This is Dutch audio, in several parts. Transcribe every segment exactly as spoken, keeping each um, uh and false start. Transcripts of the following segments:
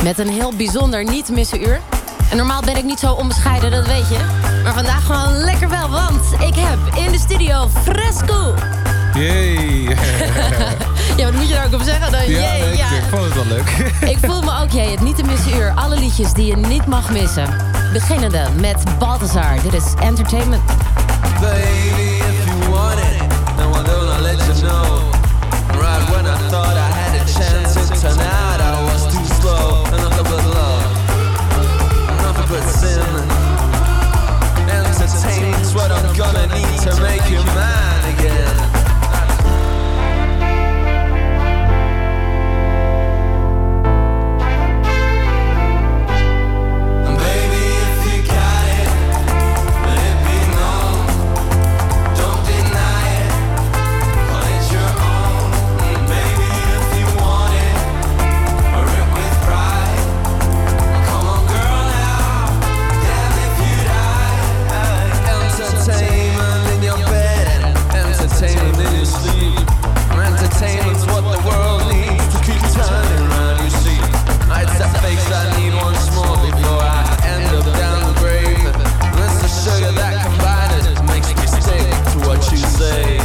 Met een heel bijzonder niet te missen uur. En normaal ben ik niet zo onbescheiden, dat weet je. Maar vandaag gewoon lekker wel, want ik heb in de studio Fresco. Jee. Ja, wat moet je daar ook op zeggen? Dan, Ja, jee, nee, ja. ik vond het wel leuk. Ik voel me ook, jee, het niet te missen uur. Alle liedjes die je niet mag missen. Beginnende met Balthazar. Dit is Entertainment. Baby, if you want it, no one gonna let you know. Right when I thought I had a chance, it turned out I was too slow. Nothing but love, nothing but sin. Entertainment's what I'm gonna need to make you mine again. Entertainment's what the world needs to keep turning around, you see. It's that face I need once more before I end up down the grave. And it's the sugar that combines it, makes me stick to what you say.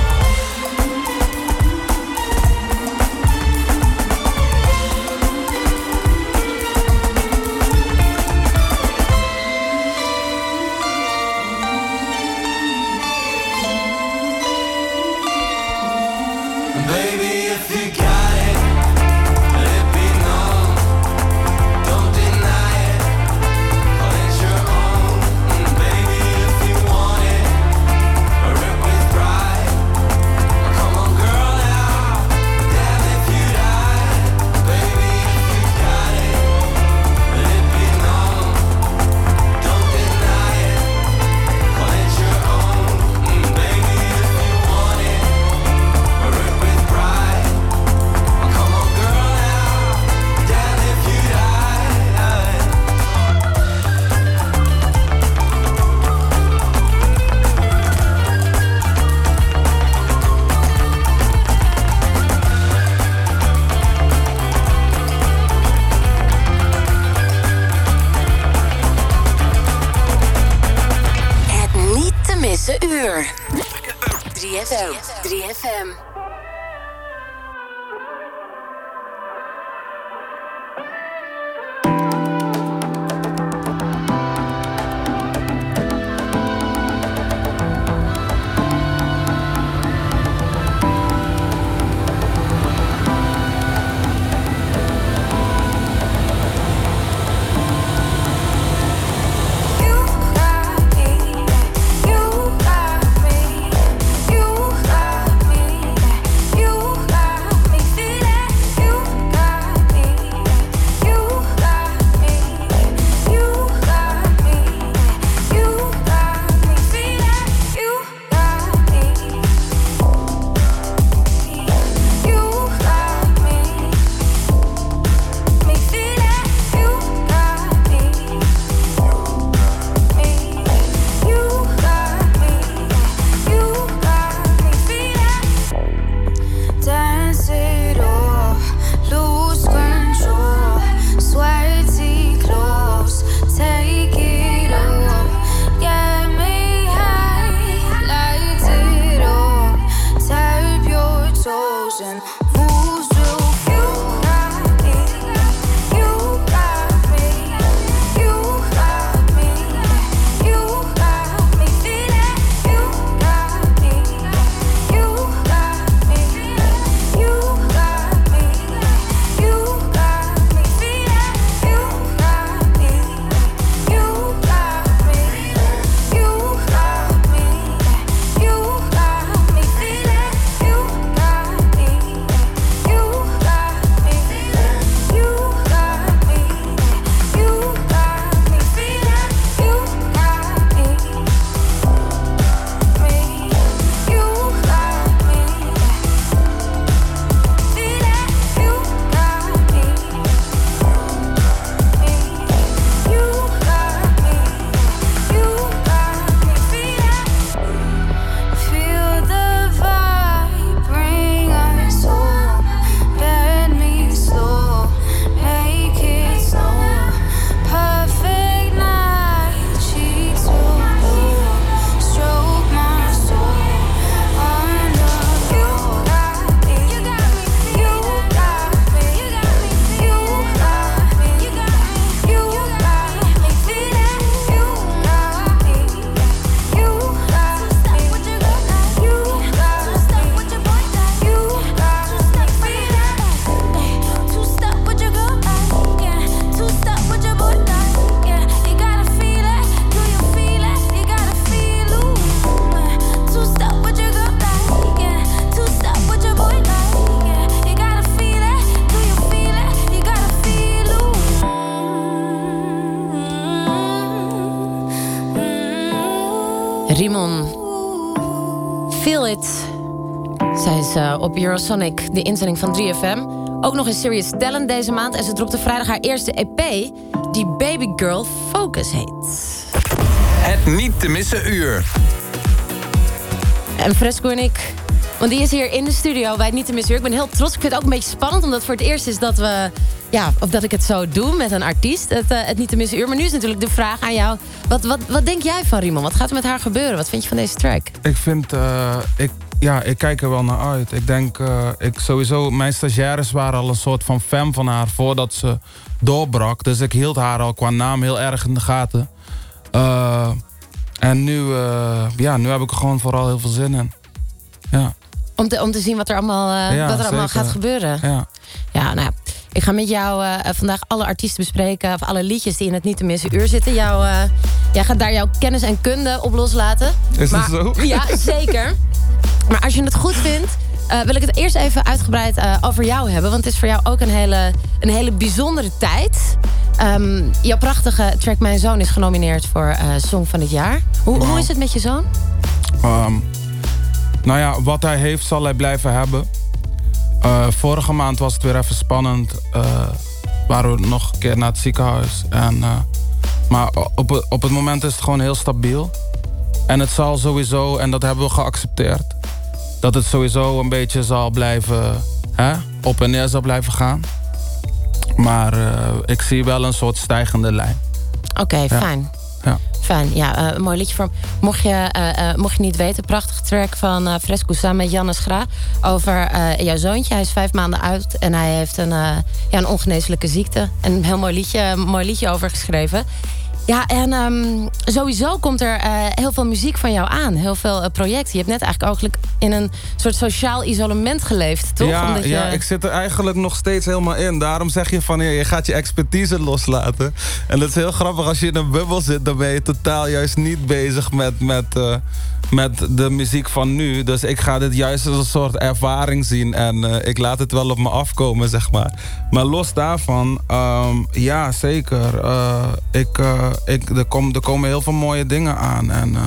drie F M. You got me, you got me. Rimon, Feel It. Zij is uh, op Eurosonic, de inzending van drie F M. Ook nog in Serious Talent deze maand. En ze dropte vrijdag haar eerste E P, die Baby Girl Focus heet. Het niet te missen uur. En Fresco en ik, want die is hier in de studio bij het niet te missen uur. Ik ben heel trots. Ik vind het ook een beetje spannend, omdat het voor het eerst is dat we... Ja, of dat ik het zo doe met een artiest, het, uh, het niet te missen uur. Maar nu is natuurlijk de vraag aan jou. Wat, wat, wat denk jij van Rimon? Wat gaat er met haar gebeuren? Wat vind je van deze track? Ik vind... Uh, ik, ja, ik kijk er wel naar uit. Ik denk... Uh, ik sowieso... Mijn stagiaires waren al een soort van fan van haar voordat ze doorbrak. Dus ik hield haar al qua naam heel erg in de gaten. Uh, en nu... Uh, ja, nu heb ik er gewoon vooral heel veel zin in. Ja. Om te, om te zien wat er allemaal, uh, ja, wat er allemaal gaat gebeuren. Ja. Ja, nou... Ik ga met jou uh, vandaag alle artiesten bespreken, of alle liedjes die in het niet te missen uur zitten. Jou, uh, jij gaat daar jouw kennis en kunde op loslaten. Is maar, dat zo? Ja, zeker. Maar als je het goed vindt, uh, wil ik het eerst even uitgebreid uh, over jou hebben. Want het is voor jou ook een hele, een hele bijzondere tijd. Um, jouw prachtige track Mijn Zoon is genomineerd voor uh, Song van het Jaar. Hoe, wow. hoe is het met je zoon? Um, nou ja, wat hij heeft zal hij blijven hebben. Uh, vorige maand was het weer even spannend. Uh, waren we nog een keer naar het ziekenhuis. En, uh, maar op, op het moment is het gewoon heel stabiel. En het zal sowieso, en dat hebben we geaccepteerd... dat het sowieso een beetje zal blijven... Hè, op en neer zal blijven gaan. Maar uh, ik zie wel een soort stijgende lijn. Oké, okay, ja. Fijn. Ja. Fijn, ja, uh, een mooi liedje voor hem. Mocht je, uh, uh, mocht je niet weten, prachtige track van uh, Fresco samen met Jannes Gra over uh, jouw zoontje. Hij is vijf maanden oud en hij heeft een, uh, ja, een ongeneeslijke ziekte. En een heel mooi liedje, een mooi liedje over geschreven. Ja, en um, sowieso komt er uh, heel veel muziek van jou aan. Heel veel uh, projecten. Je hebt net eigenlijk ook in een soort sociaal isolement geleefd, toch? Ja, Omdat je... ja, ik zit er eigenlijk nog steeds helemaal in. Daarom zeg je van, ja, je gaat je expertise loslaten. En dat is heel grappig, als je in een bubbel zit... dan ben je totaal juist niet bezig met, met, uh, met de muziek van nu. Dus ik ga dit juist als een soort ervaring zien. En uh, ik laat het wel op me afkomen, zeg maar. Maar los daarvan, um, ja, zeker. Uh, ik... Uh, Ik, er, kom, er komen heel veel mooie dingen aan. En uh,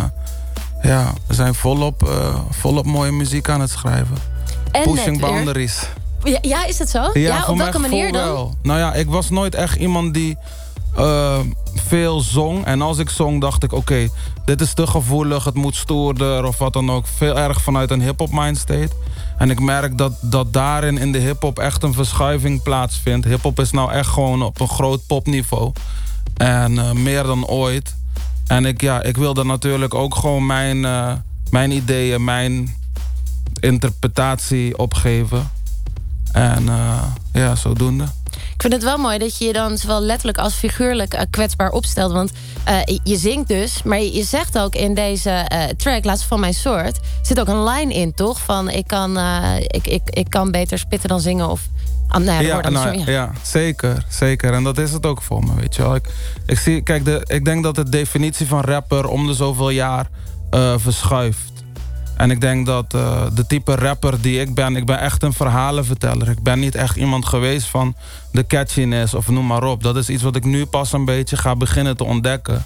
ja, we zijn volop, uh, volop mooie muziek aan het schrijven. En Pushing boundaries. Ja, ja, is het zo? Ja, ja op welke manier dan? Wel. Nou ja, ik was nooit echt iemand die uh, veel zong. En als ik zong, dacht ik, oké, okay, dit is te gevoelig, het moet stoerder of wat dan ook. Veel erg vanuit een hip-hop mindstate. En ik merk dat, dat daarin in de hip-hop echt een verschuiving plaatsvindt. Hip-hop is nou echt gewoon op een groot popniveau. En uh, meer dan ooit. En ik, ja, ik wilde natuurlijk ook gewoon mijn, uh, mijn ideeën, mijn interpretatie opgeven. En uh, ja, zodoende. Ik vind het wel mooi dat je je dan zowel letterlijk als figuurlijk uh, kwetsbaar opstelt. Want uh, je zingt dus, maar je zegt ook in deze uh, track, Laatst van Mijn Soort... zit ook een line in, toch? Van ik kan, uh, ik, ik, ik kan beter spitten dan zingen of... Ah, nou ja, ja, nou, ja. ja, zeker, zeker. En dat is het ook voor me, weet je wel. Ik, ik, zie, kijk, de, ik denk dat de definitie van rapper om de zoveel jaar uh, verschuift. En ik denk dat uh, de type rapper die ik ben... ik ben echt een verhalenverteller. Ik ben niet echt iemand geweest van de catchiness of noem maar op. Dat is iets wat ik nu pas een beetje ga beginnen te ontdekken.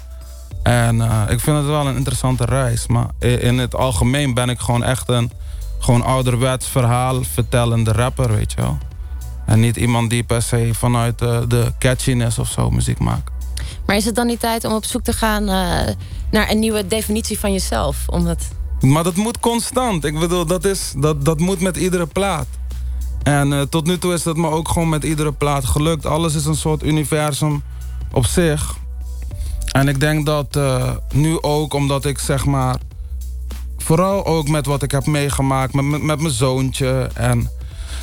En uh, ik vind het wel een interessante reis. Maar in het algemeen ben ik gewoon echt een... gewoon ouderwets verhaalvertellende rapper, weet je wel. En niet iemand die per se vanuit uh, de catchiness of zo muziek maakt. Maar is het dan niet tijd om op zoek te gaan uh, naar een nieuwe definitie van jezelf? Omdat... Maar dat moet constant. Ik bedoel, dat, is, dat, dat moet met iedere plaat. En uh, tot nu toe is dat me ook gewoon met iedere plaat gelukt. Alles is een soort universum op zich. En ik denk dat uh, nu ook, omdat ik zeg maar... vooral ook met wat ik heb meegemaakt met, met, met mijn zoontje... en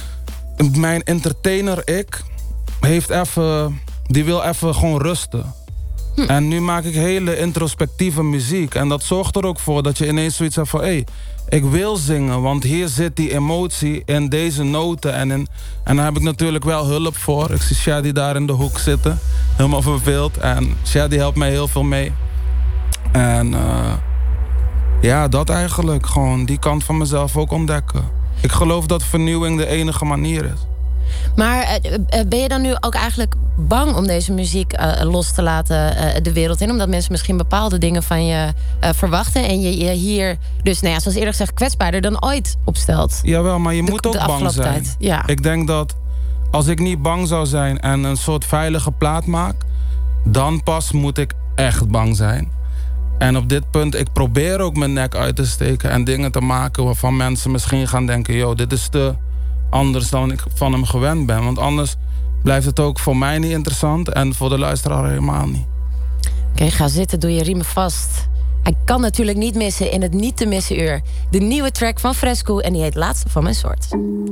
mijn entertainer, ik, heeft even, die wil even gewoon rusten. Hm. En nu maak ik hele introspectieve muziek. En dat zorgt er ook voor dat je ineens zoiets hebt van... hé, hey, ik wil zingen, want hier zit die emotie in deze noten. En, in, en daar heb ik natuurlijk wel hulp voor. Ik zie Shadi daar in de hoek zitten, helemaal verveeld. En Shadi helpt mij heel veel mee. En uh, ja, dat eigenlijk. Gewoon die kant van mezelf ook ontdekken. Ik geloof dat vernieuwing de enige manier is. Maar uh, uh, ben je dan nu ook eigenlijk bang om deze muziek uh, los te laten uh, de wereld in? Omdat mensen misschien bepaalde dingen van je uh, verwachten. En je, je hier dus, nou ja, zoals eerder gezegd, kwetsbaarder dan ooit opstelt. Jawel, maar je de, moet ook bang zijn. Tijd. Ja. Ik denk dat als ik niet bang zou zijn en een soort veilige plaat maak, dan pas moet ik echt bang zijn. En op dit punt, ik probeer ook mijn nek uit te steken en dingen te maken waarvan mensen misschien gaan denken, yo, dit is te anders dan ik van hem gewend ben. Want anders blijft het ook voor mij niet interessant en voor de luisteraar helemaal niet. Oké, okay, ga zitten, doe je riemen vast. Hij kan natuurlijk niet missen in het niet te missen uur. De nieuwe track van Fresco en die heet Laatste van mijn soort.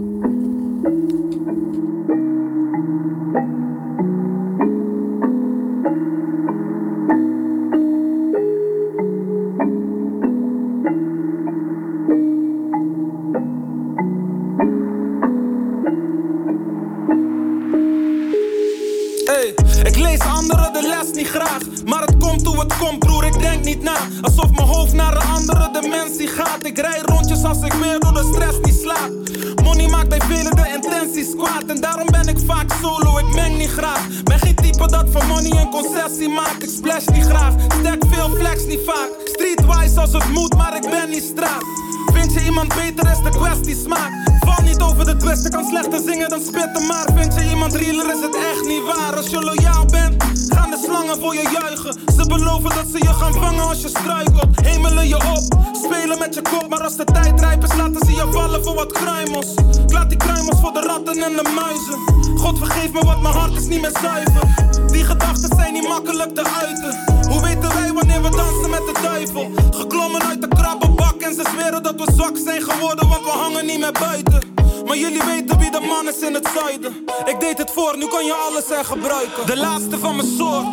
Ik lees anderen de les niet graag, maar het komt hoe het komt, broer, ik denk niet na. Alsof mijn hoofd naar een andere dimensie gaat. Ik rij rondjes als ik weer door de stress niet slaap. Money maakt bij velen de intenties kwaad. En daarom ben ik vaak solo, ik meng niet graag. Ben geen type dat van money een concessie maakt. Ik splash niet graag, stek veel flex niet vaak. Streetwise als het moet, maar ik ben niet straat. Vind je iemand beter is de kwestie smaak. Val niet over de twist, ik kan slechter zingen dan spitten. Maar vind je iemand realer is het echt niet waar. Als je loyaal bent, gaan de slangen voor je juichen. Ze beloven dat ze je gaan vangen als je struikelt. Hemelen je op, spelen met je kop. Maar als de tijd rijp is, laten ze je vallen voor wat kruimels. Ik laat die kruimels voor de ratten en de muizen. God vergeef me, wat mijn hart is niet meer zuiver. Die gedachten zijn niet makkelijk te uiten. Hoe weten wij wanneer we dansen met de duivel? Geklommen uit de krabbenbak en ze zweren dat we zwak zijn geworden, want we hangen niet meer buiten. Maar jullie weten wie de man is in het zuiden. Ik deed het voor, nu kan je alles er gebruiken. De laatste van mijn soort.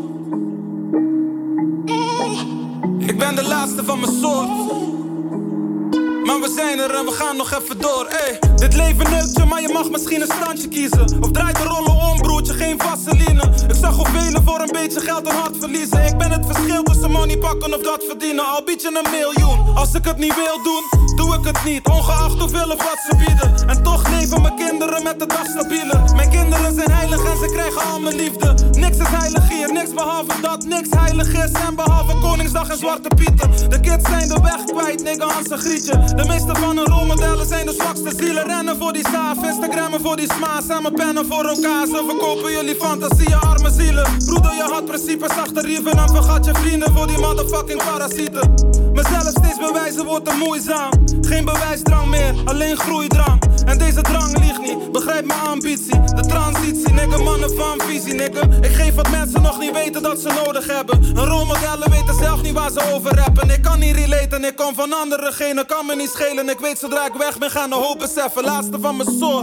Ik ben de laatste van mijn soort. Maar we zijn er en we gaan nog even door, ey. Dit leven neukt je, maar je mag misschien een standje kiezen. Of draai de rollen om, broertje, geen vaseline. Ik zag hoe velen voor een beetje geld hun hart verliezen. Ik ben het verschil tussen money pakken of dat verdienen. Al bied je een miljoen, als ik het niet wil doen, doe ik het niet. Ongeacht hoeveel of wat ze bieden. En toch leven mijn kinderen met de dag stabiele. Mijn kinderen zijn heilig en ze krijgen al mijn liefde. Niks is heilig hier, niks behalve dat niks heilig is. En behalve Koningsdag en Zwarte Pieten. De kids zijn de weg kwijt, nigga, Hans en Grietje. De meeste van hun rolmodellen zijn de zwakste zielen. Rennen voor die saaf, Instagrammen voor die smaas. En mijn pennen voor elkaar, ze verkopen jullie fantasieën, arme zielen. Broeder, je had principes achterrieven en vergat je vrienden voor die motherfucking parasieten. Mezelf steeds bewijzen wordt te moeizaam. Geen bewijsdrang meer, alleen groeidrang. En deze drang liegt niet, begrijp mijn ambitie. De transitie, nigga, mannen van visie, nigga. Ik geef wat mensen nog niet weten dat ze nodig hebben. Hun rolmodellen weten zelf niet waar ze over rappen. Ik kan niet relaten, ik kom van andere genen, kan me niet schelen. Ik weet zodra ik weg ben, gaan de hoop beseffen. Laatste van mijn soort.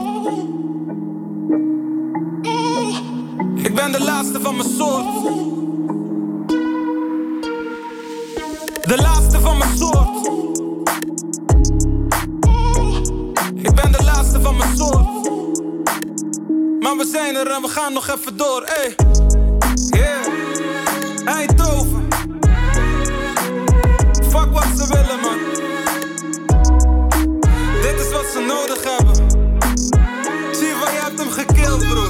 Ik ben de laatste van mijn soort. De laatste van mijn soort. Ik ben de laatste van mijn soort. Maar we zijn er en we gaan nog even door, ey. Yeah. Eindhoven. Fuck wat ze willen, man. Dit is wat ze nodig hebben. Shiva, je hebt hem gekild, broer.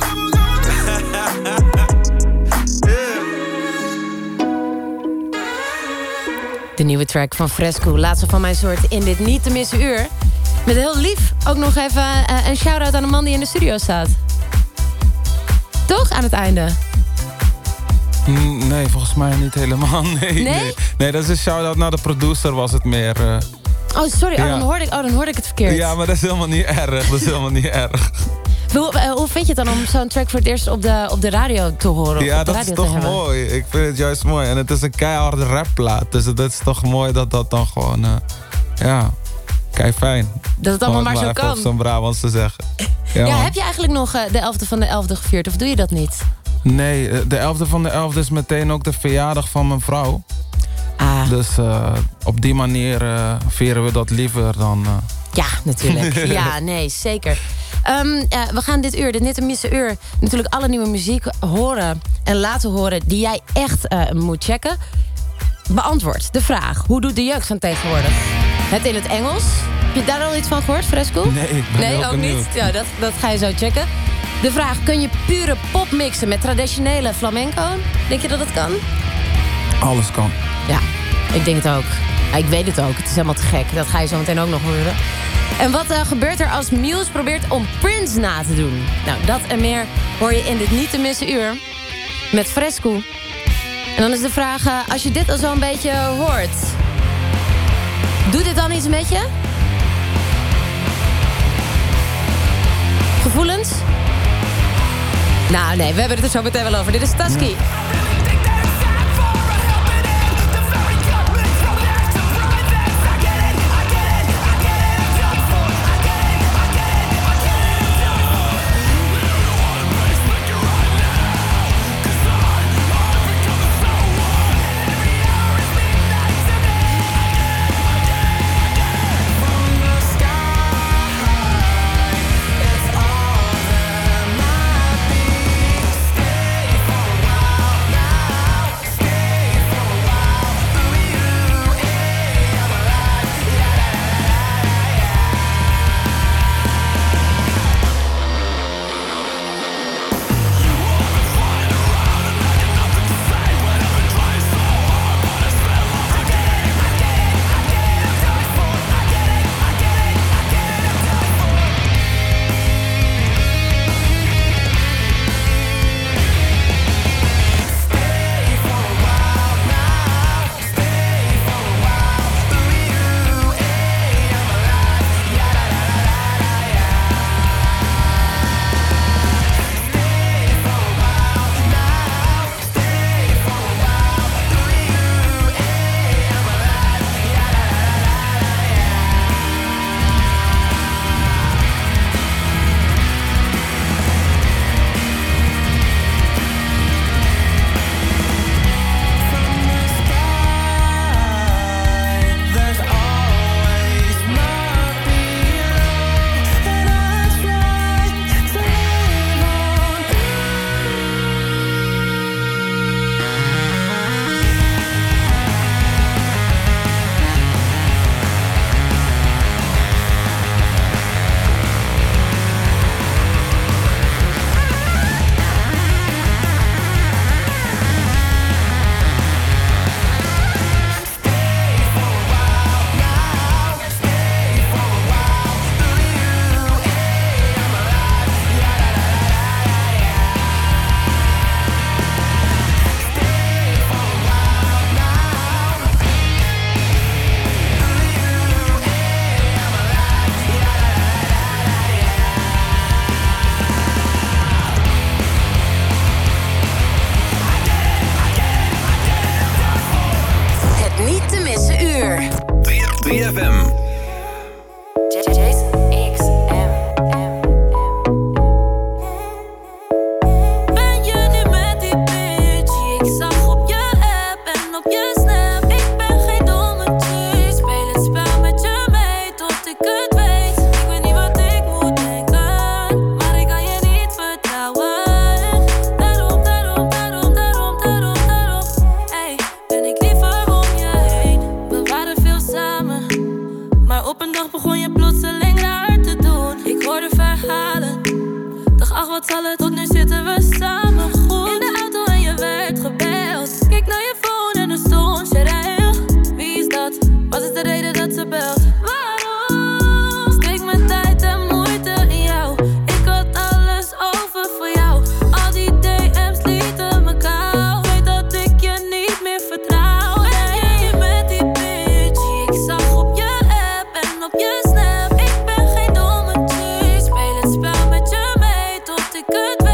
Yeah. De nieuwe track van Fresco, laatste van mijn soort in dit niet te missen uur. Met heel lief ook nog even uh, een shout-out aan de man die in de studio staat. Toch, aan het einde? Mm, nee, volgens mij niet helemaal. Nee, nee? nee. nee dat is een shout-out naar de producer, was het meer. Uh... Oh, sorry, ja. oh, dan hoorde ik, oh, dan hoorde ik het verkeerd. Ja, maar dat is helemaal niet erg. Dat is helemaal niet erg. Hoe, uh, hoe vind je het dan om zo'n track voor het eerst op de, op de radio te horen? Ja, op de dat radio is toch te mooi. Ik vind het juist mooi. En het is een keiharde rapplaat. Dus het is toch mooi dat dat dan gewoon... Uh, ja, kei fijn. Dat het allemaal maar, maar zo kan. Om zo'n Brabants te zeggen. Ja, ja, heb je eigenlijk nog uh, de elfde van de elfde gevierd? Of doe je dat niet? Nee, de elfde van de elfde is meteen ook de verjaardag van mijn vrouw. Ah. Dus uh, op die manier uh, vieren we dat liever dan... Uh... Ja, natuurlijk. Ja, nee, zeker. Um, uh, we gaan dit uur, dit niet te missen uur... natuurlijk alle nieuwe muziek horen en laten horen... die jij echt uh, moet checken. Beantwoord de vraag, hoe doet de jeugd van tegenwoordig? Het in het Engels. Heb je daar al iets van gehoord, Fresco? Nee, ik ben Nee, heel ook benieuwd. niet. Ja, dat, dat ga je zo checken. De vraag, kun je pure pop mixen met traditionele flamenco? Denk je dat dat kan? Alles kan. Ja, ik denk het ook. Ja, ik weet het ook, het is helemaal te gek. Dat ga je zo meteen ook nog horen. En wat uh, gebeurt er als Muse probeert om Prince na te doen? Nou, dat en meer hoor je in dit niet te missen uur. Met Fresco. En dan is de vraag, uh, als je dit al zo'n beetje hoort... doet dit dan iets met je? Gevoelens? Nou, nee, we hebben het er zo meteen wel over. Dit is Tasky. Ja. drie F M. Good.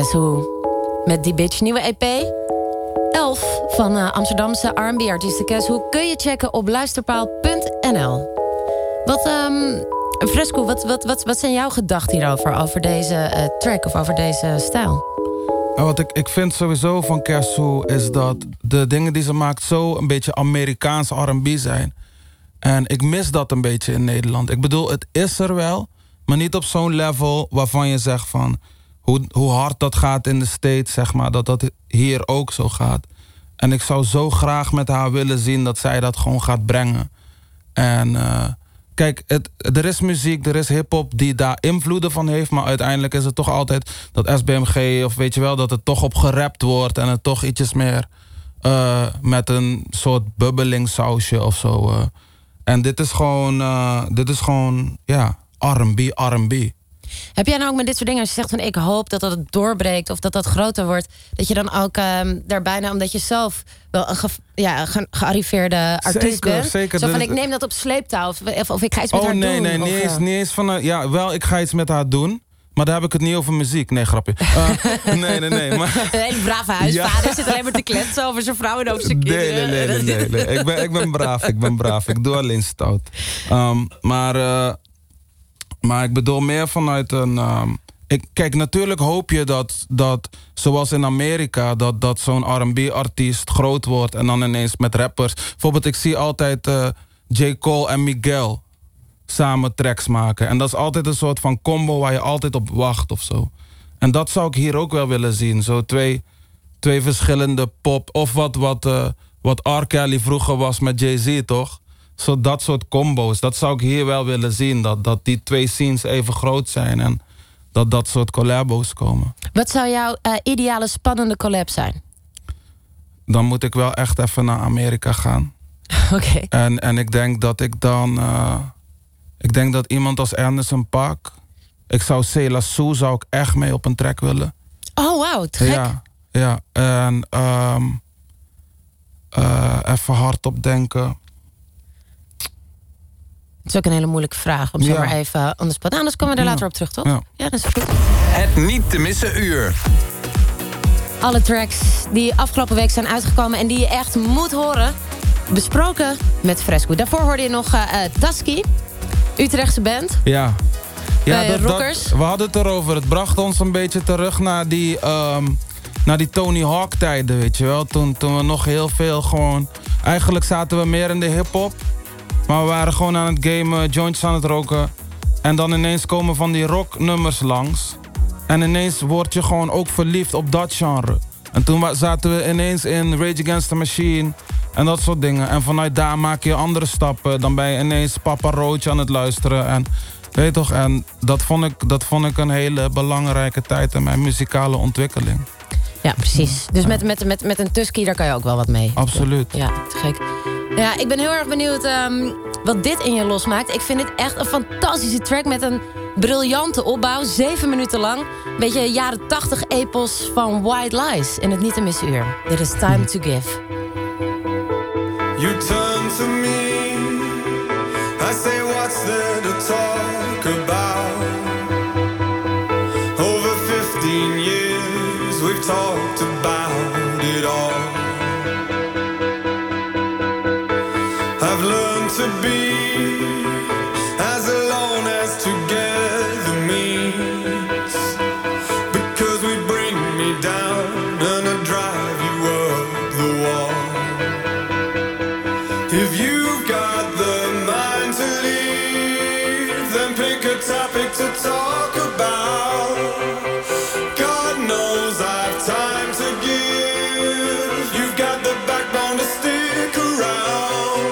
Guess Who met Die Bitch, nieuwe E P. elf van uh, Amsterdamse R en B-artiesten Guess Who kun je checken op luisterpaal punt n l. Wat, um, Fresco, wat, wat, wat, wat zijn jouw gedachten hierover? Over deze uh, track of over deze stijl? En wat ik, ik vind sowieso van Guess Who is dat de dingen die ze maakt zo een beetje Amerikaans R en B zijn. En ik mis dat een beetje in Nederland. Ik bedoel, het is er wel, maar niet op zo'n level waarvan je zegt van hoe, hoe hard dat gaat in de States, zeg maar, dat dat hier ook zo gaat. En ik zou zo graag met haar willen zien dat zij dat gewoon gaat brengen. En uh, kijk, het, er is muziek, er is hiphop die daar invloeden van heeft, maar uiteindelijk is het toch altijd dat S B M G of weet je wel, dat het toch op gerapt wordt en het toch ietsjes meer uh, met een soort bubbeling sausje of zo. Uh. En dit is gewoon, uh, dit is gewoon, ja, R en B, R en B. Heb jij nou ook met dit soort dingen, als je zegt van ik hoop dat dat het doorbreekt of dat dat groter wordt, dat je dan ook um, daar bijna, omdat je zelf wel een ge, ja, ge, gearriveerde artiest zeker, bent, zeker. zo van De, ik neem dat op sleeptouw of, of, of ik ga iets met oh, haar nee, doen. nee, of, niet eens, uh... niet eens van, uh, ja, wel, ik ga iets met haar doen. Maar daar heb ik het niet over muziek. Nee, grapje. Uh, nee, nee, nee. Maar... Een hele brave huisvader ja. zit alleen maar te kletsen over zijn vrouw en over zijn kinderen. Nee, nee, nee. nee, nee, nee. Ik, ben, ik ben braaf, ik ben braaf. Ik doe alleen stout. Um, maar, uh, maar ik bedoel meer vanuit een... Um, ik, kijk, natuurlijk hoop je dat, dat zoals in Amerika, dat, dat zo'n R en B-artiest groot wordt en dan ineens met rappers. Bijvoorbeeld, ik zie altijd uh, J. Cole en Miguel samen tracks maken. En dat is altijd een soort van combo waar je altijd op wacht of zo. En dat zou ik hier ook wel willen zien. Zo twee, twee verschillende pop. Of wat, wat, uh, wat R. Kelly vroeger was met Jay-Z, toch? Zo dat soort combo's. Dat zou ik hier wel willen zien. Dat, dat die twee scenes even groot zijn. En dat dat soort collabos komen. Wat zou jouw uh, ideale spannende collab zijn? Dan moet ik wel echt even naar Amerika gaan. Oké. Okay. En, en ik denk dat ik dan... Uh, ik denk dat iemand als Anderson .Paak... Ik zou Cela Sue zou ik echt mee op een track willen. Oh, wauw, te gek. Ja, ja. En um, uh, even hardop denken. Het is ook een hele moeilijke vraag om zo ja. maar even on the spot. Nou, anders komen we er later ja. op terug, toch? Ja. Ja, dat is goed. Het niet te missen uur. Alle tracks die afgelopen week zijn uitgekomen en die je echt moet horen, besproken met Fresco. Daarvoor hoorde je nog uh, uh, Tasky, Utrechtse band. Ja. Ja, uh, dat, rockers. Dat, we hadden het erover. Het bracht ons een beetje terug naar die, um, naar die Tony Hawk tijden, weet je wel. Toen, toen we nog heel veel gewoon... Eigenlijk zaten we meer in de hiphop. Maar we waren gewoon aan het gamen, joints aan het roken. En dan ineens komen van die rocknummers langs. En ineens word je gewoon ook verliefd op dat genre. En toen zaten we ineens in Rage Against the Machine en dat soort dingen. En vanuit daar maak je andere stappen. Dan ben je ineens Papa Roach aan het luisteren. En weet je toch, en dat vond ik, dat vond ik een hele belangrijke tijd in mijn muzikale ontwikkeling. Ja, precies. Dus met, met, met, met een Tusky, daar kan je ook wel wat mee. Absoluut. Ja, te gek. Ja, ik ben heel erg benieuwd um, wat dit in je losmaakt. Ik vind het echt een fantastische track met een briljante opbouw. Zeven minuten lang. Een beetje jaren tachtig epos van White Lies in het niet te missen uur. Dit is Time to Give. You turn to me, I say what's there to talk about. Over fifteen years we've talked about it all. I've learned to be as alone as together means, because we bring me down and I drive you up the wall. If you've got the mind to leave, then pick a topic to talk about. God knows I've time to give. You've got the backbone to stick around.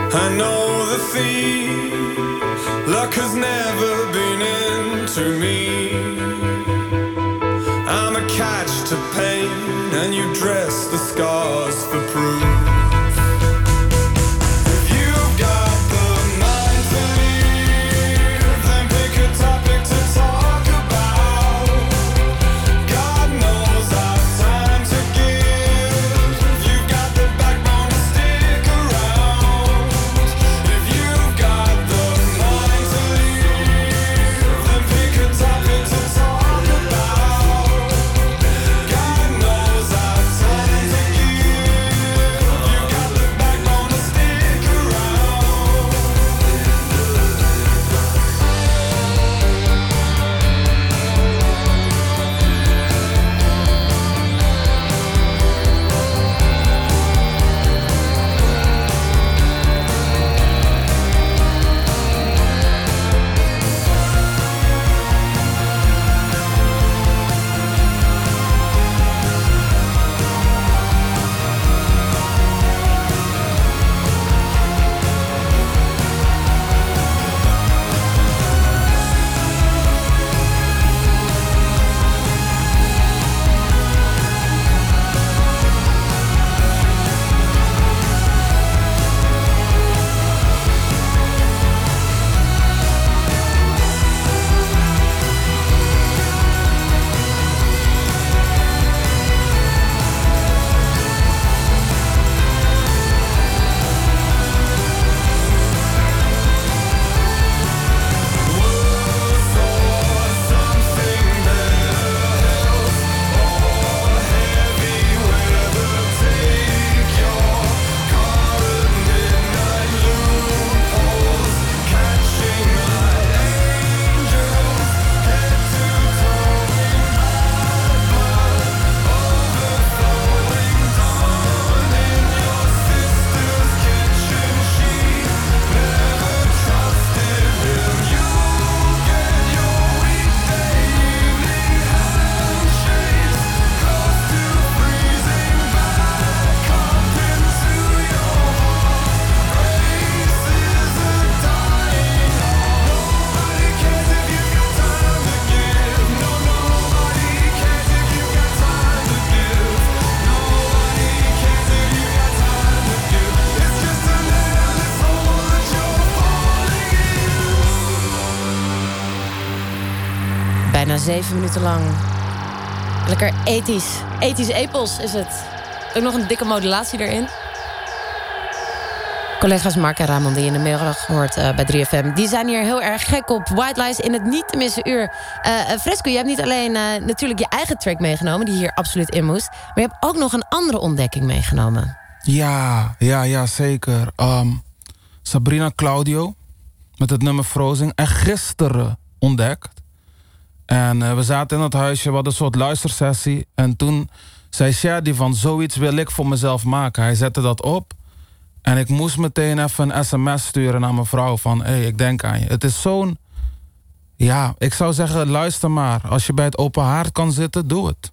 I know the theme. Luck has never been into me. I'm a catch to pain, and you dress the scars for proof. Bijna zeven minuten lang. Lekker ethisch. Ethisch epos is het. Ook nog een dikke modulatie erin. Collega's Mark en Ramon die je in de middag hoort uh, bij drie F M... die zijn hier heel erg gek op. White Lies in het niet te missen uur. Uh, uh, Fresco, je hebt niet alleen uh, natuurlijk je eigen track meegenomen... die hier absoluut in moest... maar je hebt ook nog een andere ontdekking meegenomen. Ja, ja, ja, zeker. Um, Sabrina Claudio met het nummer Frozen. En gisteren ontdekt. En uh, we zaten in het huisje, we hadden een soort luistersessie. En toen zei Shadi van zoiets wil ik voor mezelf maken. Hij zette dat op. En ik moest meteen even een sms sturen naar mijn vrouw van... hé, hey, ik denk aan je. Het is zo'n... Ja, ik zou zeggen, luister maar. Als je bij het open haard kan zitten, doe het.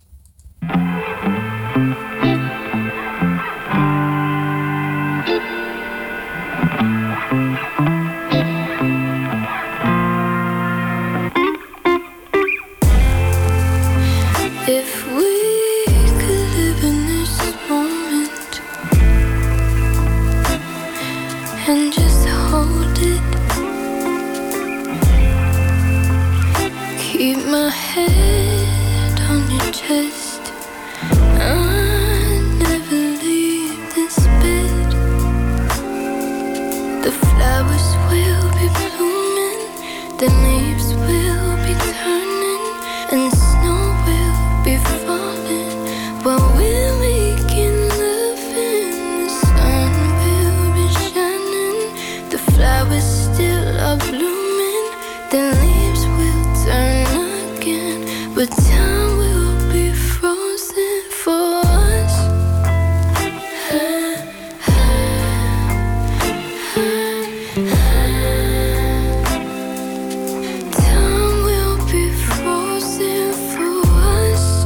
If we could live in this moment and just hold it, keep my head on your chest, I'll never leave this bed. The flowers will be blooming, the leaves will be turning, and snow will be falling while we're making love, and the sun will be shining. The flowers still are blooming, the leaves will turn again, but time will be frozen for us. Time will be frozen for us.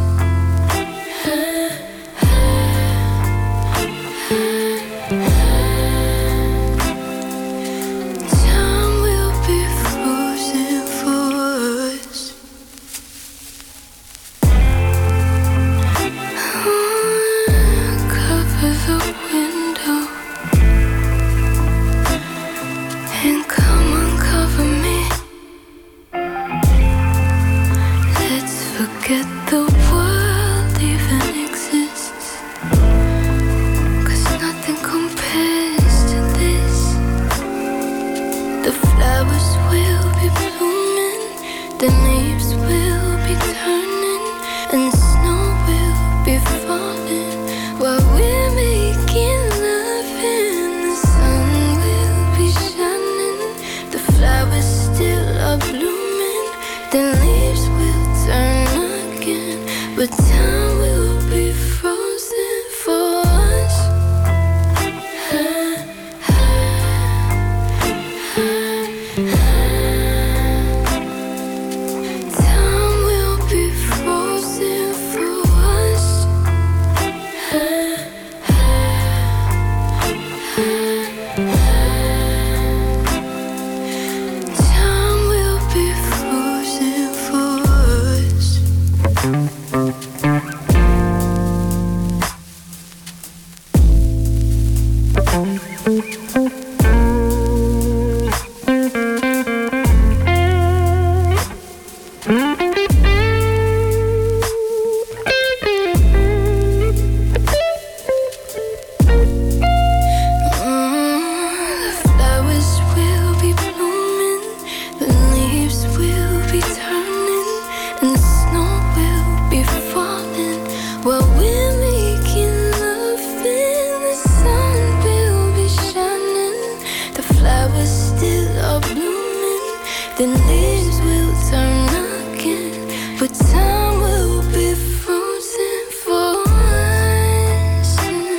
then leaves will turn again, but time will be frozen for us.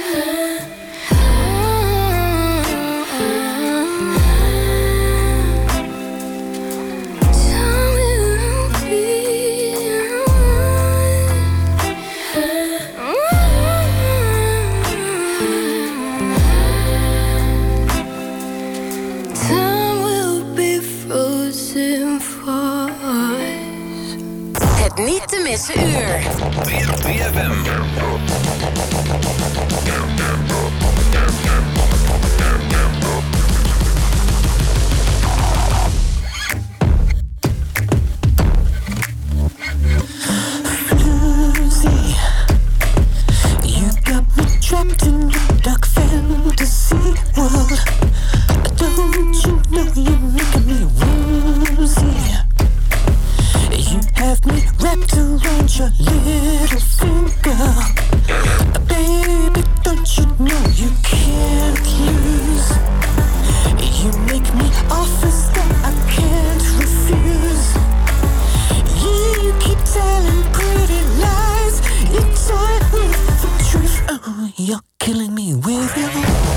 Time will be Time will be frozen for us. Het niet te missen uur. drie F M. You got me trapped in your dark fantasy world. Don't you know you're making me woozy? You have me wrapped around your little finger. Baby, don't you know you can't lose? You make me offers that I can't refuse. You keep telling pretty lies. You toy with the truth. Oh, you're killing me with your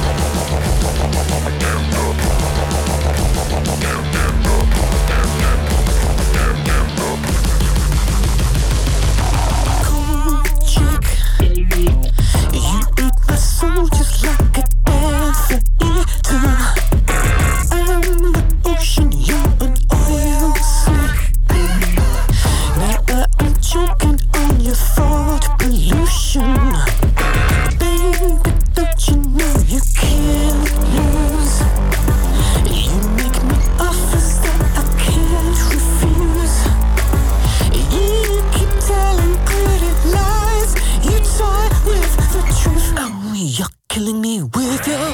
cold chick. You eat my soul just like a dancer eater. I'm the ocean, you're an oil slick. Now I'm choking on your thought pollution. Baby, don't you know you can't lose? You make me offers that I can't refuse. You keep telling pretty lies. You toy with the truth. Oh, you're killing me with your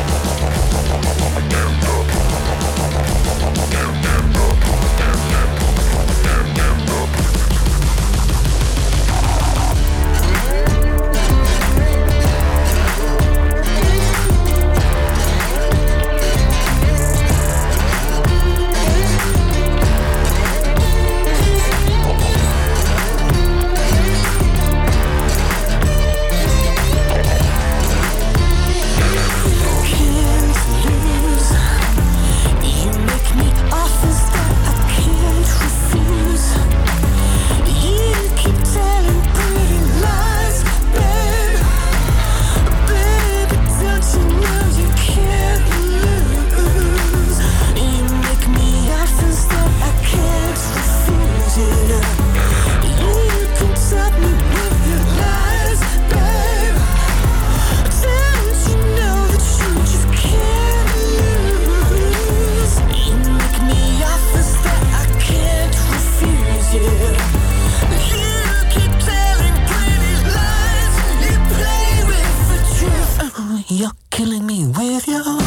you're killing me with your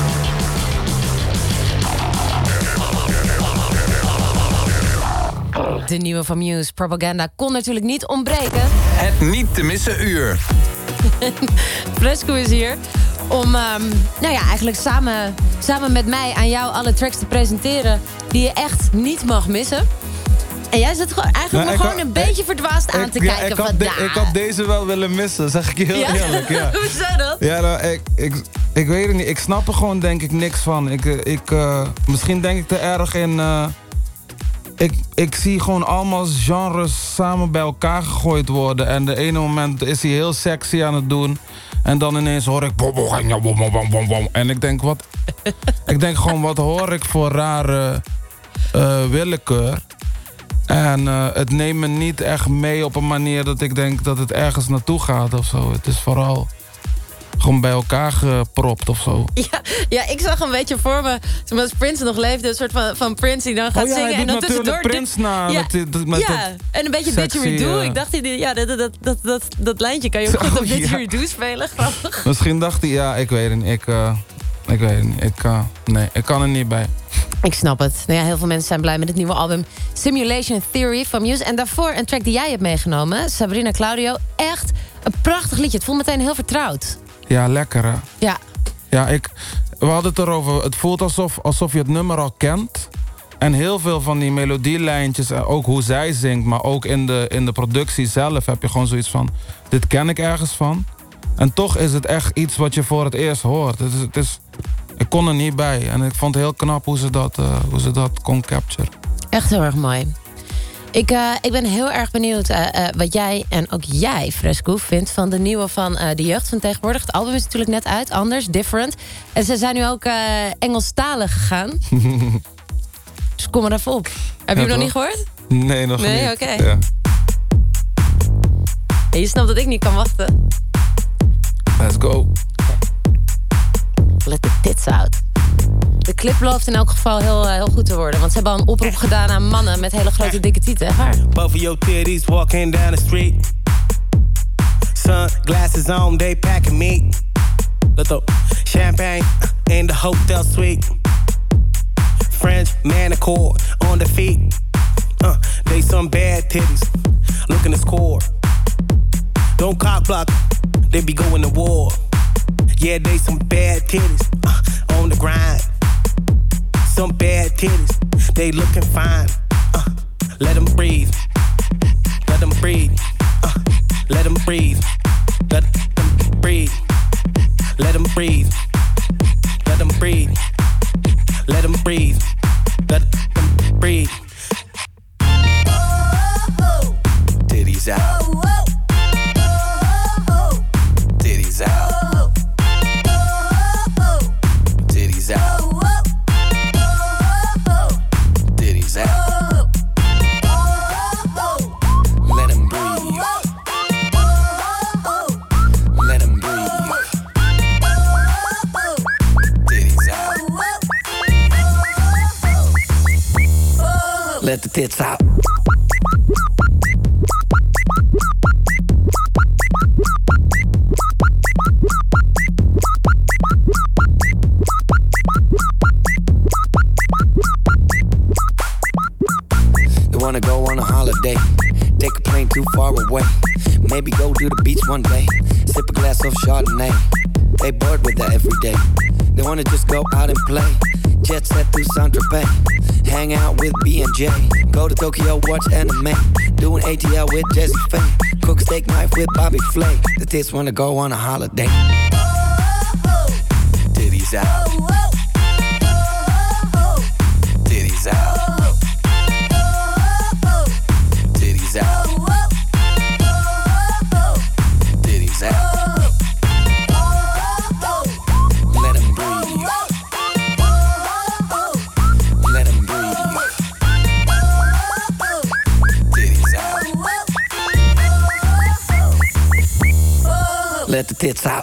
De nieuwe van Muse, Propaganda, kon natuurlijk niet ontbreken. Het niet te missen uur. Fresco is hier om um, nou ja, eigenlijk samen, samen met mij aan jou alle tracks te presenteren die je echt niet mag missen. En jij zit gewoon, eigenlijk Nou, nog ik gewoon had- een beetje verdwaasd aan Ik- te ja, kijken ik had, vandaag. de- ik had deze wel willen missen, zeg ik je heel Ja? eerlijk. Ja. Hoezo dat? Ja, nou, ik, ik, ik weet het niet. Ik snap er gewoon denk ik niks van. Ik, eh, ik, uh, misschien denk ik te erg in... Uh, ik, ik zie gewoon allemaal genres samen bij elkaar gegooid worden. En de ene moment is hij heel sexy aan het doen. En dan ineens hoor ik... Bom, bom, bom, bom, bom, bom, bom. En ik denk, wat... ik denk gewoon, wat hoor ik voor rare uh, willekeur. En uh, het neemt me niet echt mee op een manier dat ik denk dat het ergens naartoe gaat of zo. Het is vooral gewoon bij elkaar gepropt of zo. Ja, ja, ik zag een beetje voor me, toen als Prince nog leefde, een soort van, van Prince die dan gaat Oh ja, hij zingen. En doet dan tussendoor... natuurlijk Prince na Ja, met die- dat- met ja. dat En een beetje sexy, didgeridoo. uh, Ik dacht, die- ja, dat, dat, dat, dat, dat lijntje kan je ook Zo, goed op ja. didgeridoo spelen. Grappig. Misschien dacht hij, ja, ik weet het niet. Ik, uh, ik weet het niet. Ik, uh, nee, ik kan er niet bij. Ik snap het. Nou ja, heel veel mensen zijn blij met het nieuwe album Simulation Theory van Muse. En daarvoor een track die jij hebt meegenomen, Sabrina Claudio. Echt een prachtig liedje. Het voelt meteen heel vertrouwd. Ja, lekker hè. Ja. Ja, ik, we hadden het erover. Het voelt alsof, alsof je het nummer al kent. En heel veel van die melodielijntjes, en ook hoe zij zingt, maar ook in de, in de productie zelf heb je gewoon zoiets van, dit ken ik ergens van. En toch is het echt iets wat je voor het eerst hoort. Het is, het is, ik kon er niet bij. En ik vond het heel knap hoe ze dat, uh, hoe ze dat kon capturen. Echt heel erg mooi. Ik, uh, ik ben heel erg benieuwd uh, uh, wat jij en ook jij, Fresco, vindt van de nieuwe van uh, de jeugd van tegenwoordig. Het album is natuurlijk net uit, anders, different. En ze zijn nu ook uh, Engelstalig gegaan. Dus kom er even op. Heb je Ja, hem nog toch? niet gehoord? Nee, nog Nee, niet. oké. Ja. En je snapt dat ik niet kan wachten. Let's go. Let the tits out. De clip belooft in elk geval heel, uh, heel goed te worden. Want ze hebben al een oproep gedaan aan mannen met hele grote dikke tieten. Echt waar. Both of your titties walking down the street. Sunglasses on, they packing meat. Little champagne in the hotel suite. French manicure on the feet. Uh, they some bad titties. Looking to score. Don't cock block, they be going to war. Yeah, they some bad titties uh, on the grind. Some bad titties, they looking fine. Uh, let them breathe. Let them breathe. Uh, let them breathe. Let them breathe. Let them breathe. Let them breathe. Let them breathe. Let them breathe. Titties out. Titties out. Titties out. Titties out. Let him breathe. Let him breathe. Titties out. Let the tits out. Wanna go on a holiday, take a plane too far away. Maybe go to the beach one day, sip a glass of Chardonnay. They bored with that every day. They wanna just go out and play. Jet set to Saint-Tropez, hang out with B and J. Go to Tokyo, watch anime. Do an A T L with Jesse Faye. Cook steak knife with Bobby Flay. The tits wanna go on a holiday. Titties out. Titties out. Titties out. Titties out. Let him breathe. Let him breathe. Titties out. Let the tits out.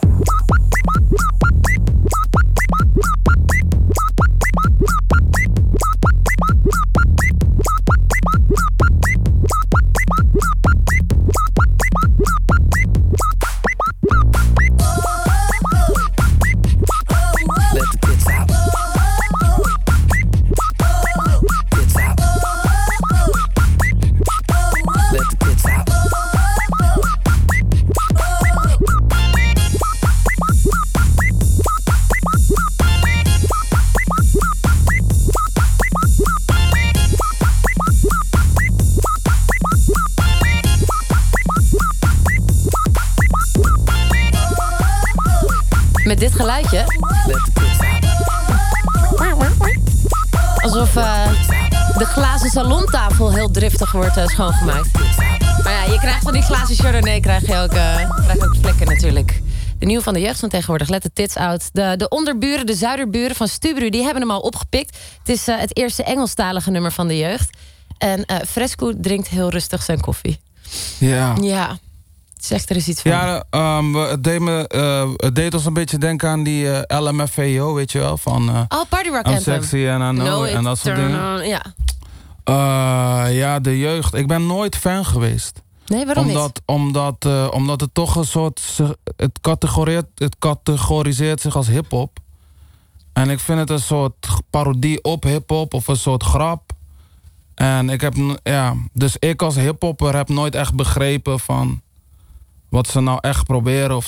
Met dit geluidje. Alsof uh, de glazen salontafel heel driftig wordt uh, schoongemaakt. Maar ja, je krijgt van die glazen Chardonnay krijg je ook, uh, krijg je ook vlekken natuurlijk. De nieuwe van de jeugd van tegenwoordig, Let the Tits Out. De, de onderburen, de zuiderburen van Stubru, die hebben hem al opgepikt. Het is uh, het eerste Engelstalige nummer van de jeugd. En uh, Fresco drinkt heel rustig zijn koffie. Ja. Ja. Zeg er eens iets van. Ja, um, het, deed me, uh, het deed ons een beetje denken aan die uh, L M F A O, weet je wel? Van, uh, oh, Party Rock I'm Anthem. sexy and I know, No, en dat soort dingen. On, ja. Uh, ja, de jeugd. Ik ben nooit fan geweest. Nee, waarom omdat, niet? Omdat, uh, omdat het toch een soort... Het categoriseert, het categoriseert zich als hiphop. En ik vind het een soort parodie op hiphop of een soort grap. En ik heb... Ja, dus ik als hiphopper heb nooit echt begrepen van... wat ze nou echt proberen of zo.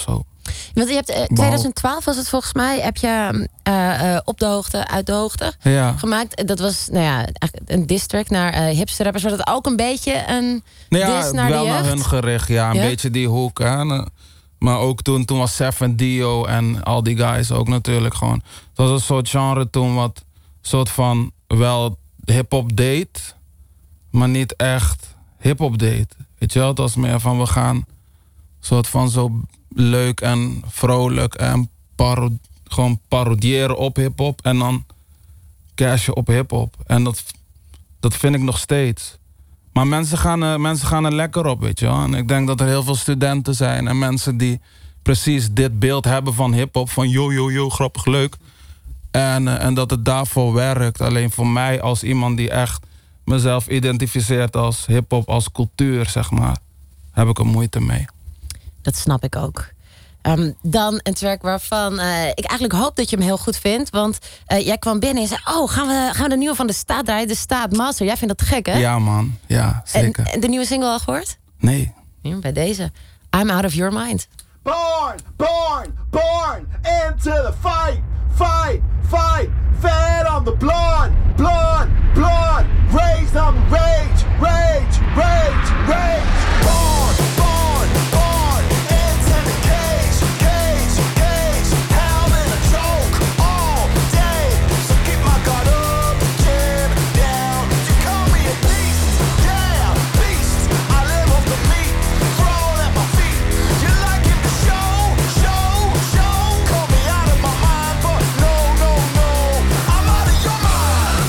Want je hebt uh, twintig twaalf was het volgens mij, heb je uh, uh, Op de Hoogte, Uit de Hoogte ja. gemaakt. Dat was nou ja, een diss track naar uh, hipster rappers. Was dat ook een beetje een nou ja, diss naar wel de jeugd? naar hun gericht, ja. Een ja? beetje die hoek. Hè. Maar ook toen, toen was Sef en Dio en al die guys ook natuurlijk gewoon. Het was een soort genre toen wat soort van wel hip-hop deed, maar niet echt hip-hop deed. Weet je wel, het was meer van we gaan soort van zo leuk en vrolijk en paro- gewoon parodiëren op hip-hop en dan cashen op hip-hop. En dat, dat vind ik nog steeds. Maar mensen gaan, er, mensen gaan er lekker op, weet je wel. En ik denk dat er heel veel studenten zijn en mensen die precies dit beeld hebben van hip-hop. Van yo, yo, yo, grappig, leuk. En, uh, en dat het daarvoor werkt. Alleen voor mij als iemand die echt mezelf identificeert als hip-hop, als cultuur, zeg maar, heb ik er moeite mee. Dat snap ik ook. Um, dan een track waarvan uh, ik eigenlijk hoop dat je hem heel goed vindt. Want uh, jij kwam binnen en zei, oh, gaan we, gaan we de nieuwe van De Staat draaien? De Staat Master. Jij vindt dat gek, hè? Ja, man. Ja, zeker. En, en de nieuwe single al gehoord? Nee. Ja, bij deze. I'm Out of Your Mind. Born, born, born into the fight, fight, fight. Fed on the blood, blood, blood. Raised on the rage, rage, rage, rage. Born, born, born into the cage, cage, cage. Held in a choke all day. So keep my guard up, jam down. You call me a beast, yeah, beast. I live off the meat, crawl at my feet. You like it to show, show, show. Call me out of my mind, but no, no, no. I'm out of your mind.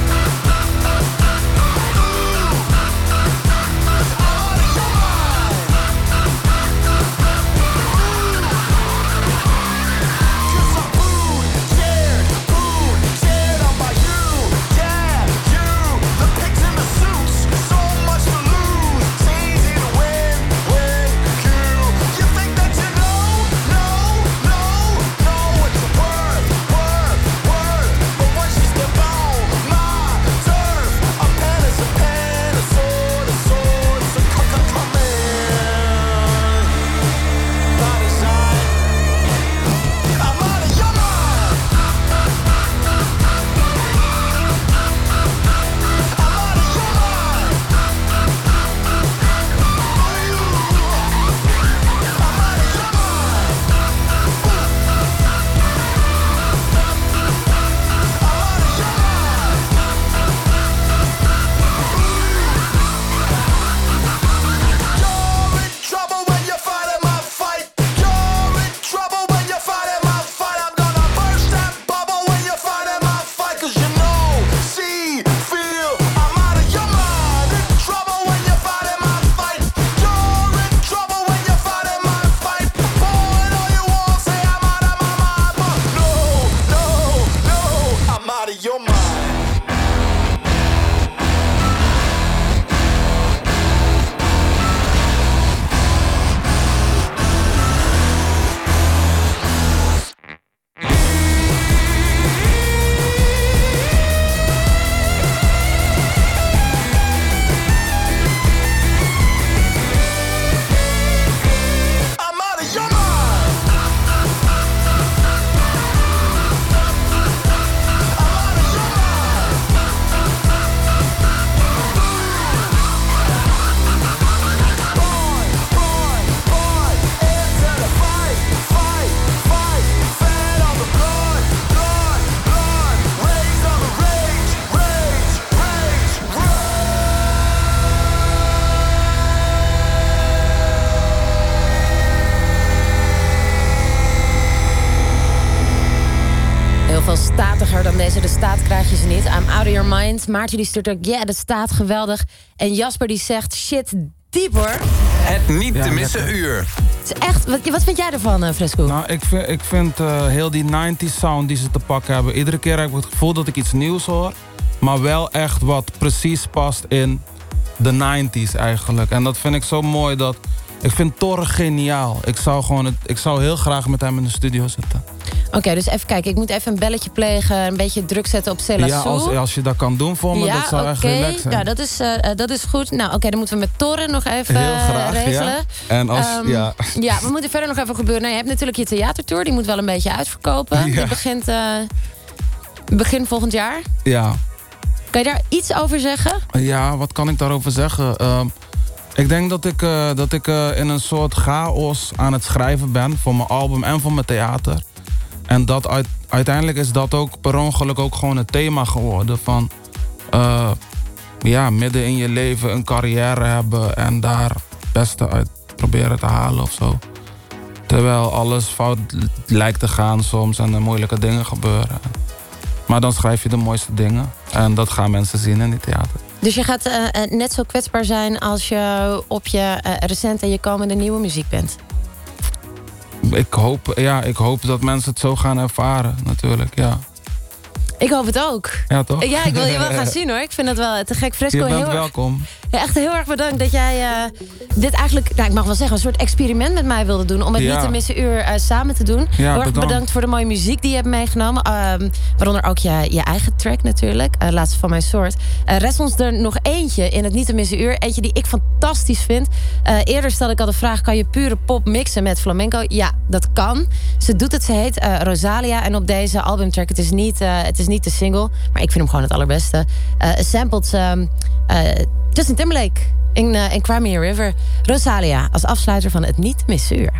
Statiger dan deze. De Staat krijg je ze niet. I'm Out of Your Mind. Maartje die stuurt ook, ja, yeah, de Staat, geweldig. En Jasper die zegt, shit, diep hoor. Het niet te missen uur. Het is echt, wat, wat vind jij ervan, uh, Fresco? Nou, ik vind, ik vind uh, heel die nineties sound die ze te pakken hebben. Iedere keer heb ik het gevoel dat ik iets nieuws hoor. Maar wel echt wat precies past in de nineties eigenlijk. En dat vind ik zo mooi dat... Ik vind Torre geniaal. Ik zou, gewoon het, ik zou heel graag met hem in de studio zitten. Oké, okay, dus even kijken. Ik moet even een belletje plegen. Een beetje druk zetten op Cela Ja, als, als je dat kan doen voor me, ja, dat zou okay. echt relaxed zijn. Ja, dat is, uh, dat is goed. Nou, oké, okay, dan moeten we met Torren nog even Heel graag, regelen. Ja. En als, um, ja. ja, we moeten verder nog even gebeuren. Nou, je hebt natuurlijk je theatertour. Die moet wel een beetje uitverkopen. Ja. Die begint uh, begin volgend jaar. Ja. Kan je daar iets over zeggen? Ja, wat kan ik daarover zeggen? Uh, ik denk dat ik, uh, dat ik uh, in een soort chaos aan het schrijven ben. Voor mijn album en voor mijn theater. En dat uit, uiteindelijk is dat ook per ongeluk ook gewoon het thema geworden. Van uh, ja, midden in je leven een carrière hebben. En daar het beste uit proberen te halen of zo. Terwijl alles fout lijkt te gaan soms en er moeilijke dingen gebeuren. Maar dan schrijf je de mooiste dingen. En dat gaan mensen zien in die theater. Dus je gaat uh, net zo kwetsbaar zijn als je op je uh, recente en je komende nieuwe muziek bent? Ik hoop, ja, ik hoop dat mensen het zo gaan ervaren, natuurlijk, ja. Ik hoop het ook. Ja, toch? Ja, ik wil je wel gaan zien, hoor. Ik vind het wel te gek. Fresco, je bent heel welkom. Erg, ja, echt heel erg bedankt dat jij uh, dit eigenlijk, nou, ik mag wel zeggen, een soort experiment met mij wilde doen. Om het ja. niet te missen uur uh, samen te doen. Ja, heel erg bedankt. bedankt voor de mooie muziek die je hebt meegenomen. Uh, waaronder ook je, je eigen track natuurlijk. Uh, laatste van mijn soort. Uh, rest ons er nog eentje in het niet te missen uur. Eentje die ik fantastisch vind. Uh, eerder stelde ik al de vraag, kan je pure pop mixen met flamenco? Ja, dat kan. Ze doet het, ze heet uh, Rosalia. En op deze albumtrack, het is niet, uh, het is niet de single, maar ik vind hem gewoon het allerbeste. Uh, sampled uh, uh, Justin Timberlake in, uh, in Cry Me a River. Rosalia als afsluiter van het niet missen uur.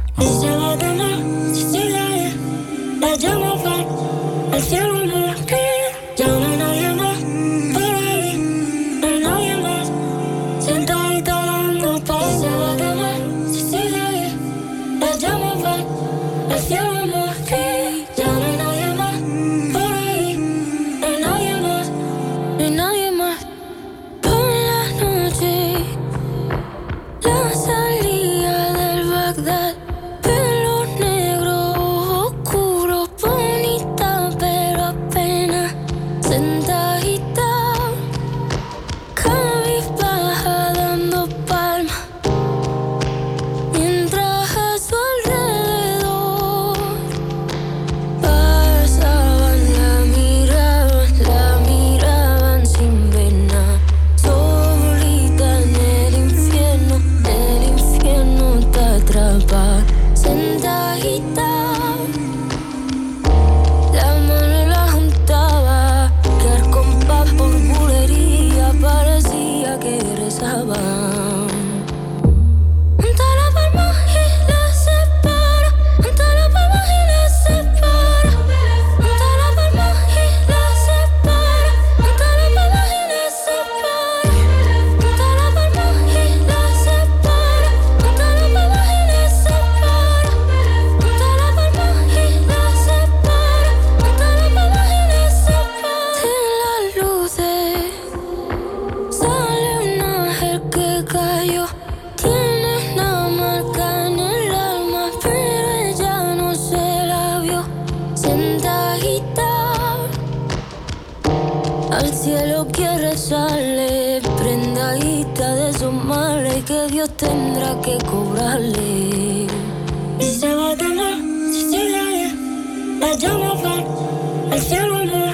La llama va al cielo.